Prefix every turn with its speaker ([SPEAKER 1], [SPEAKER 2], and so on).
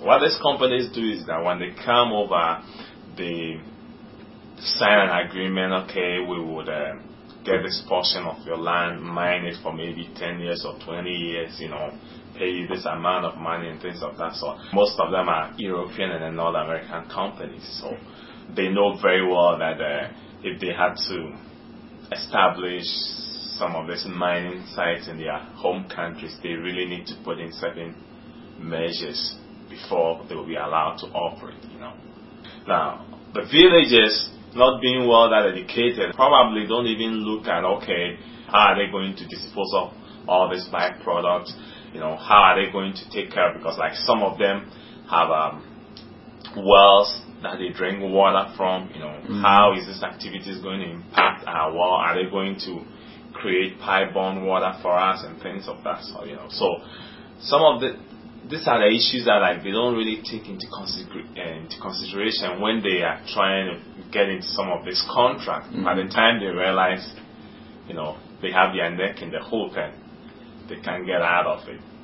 [SPEAKER 1] What these companies do is that when they come over, they sign an agreement, okay, we would get this portion of your land, mine it for maybe 10 years or 20 years, pay you this amount of money and things of that sort. Most of them are European and North American companies, so they know very well that if they had to establish some of these mining sites in their home countries, they really need to put in certain measures before they will be allowed to operate, Now, the villagers, not being well that educated, probably don't even look at, okay, how are they going to dispose of all these byproducts, how are they going to take care of, because like some of them have wells that they drink water from, how is this activities going to impact our well? Are they going to create pipe-borne water for us and things of that sort, So some of these are the issues that they don't really take into consideration when they are trying to get into some of this contract. By the time they realize, they have their neck in the hook and they can't get out of it.